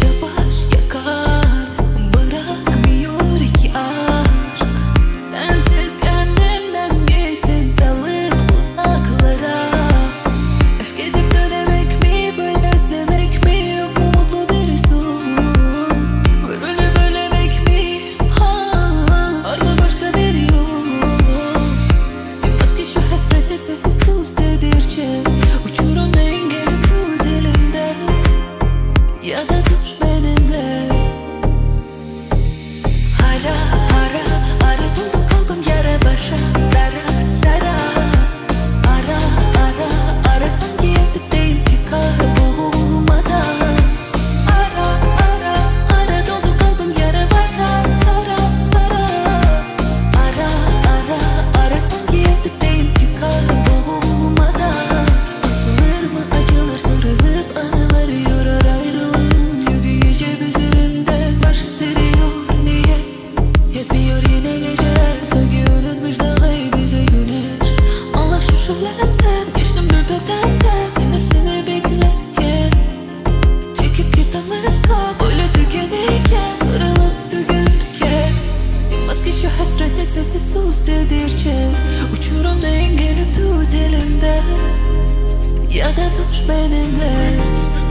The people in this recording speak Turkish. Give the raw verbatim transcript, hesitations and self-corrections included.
yavaş yakar, bırakmıyor iki aşk. Sensiz kendimden geçtim dalıp uzaklara. Aşk edip dönemek mi, böyle özlemek mi, yok mu mutlu bir son? Bölüp bölemek mi, ha, var mı başka bir yol? Bilmez ki şu hasreti sessiz sus dedikçe, uçurumda engeli tut elimde, ya da düş benimle. Hara hara ara doldu kalbim yara başa, sara sara. Ara ara ara sanki yatıktayım çıkar boğulmadan. Ara ara ara doldu kalbim yara başa, sara sara. Ara ara ara sanki yatıktayım çıkar boğulmadan. Asılır mı acılar sarılıp anıları yorar ayrılığın yükü gece üzerimde başı seriyor niye? Yetmiyor yine geceler sanki önülmüş daha iyi bize güneş. Allah şu şölemden geçtim nöbetten de yine seni beklerken. Çekip gitmez kal öyle tükenirken, kırılıp dökülürken. Bilmez ki şu hasreti sessiz sus dedikçe, uçurumda engeli tut elimde, ya da düş benimle.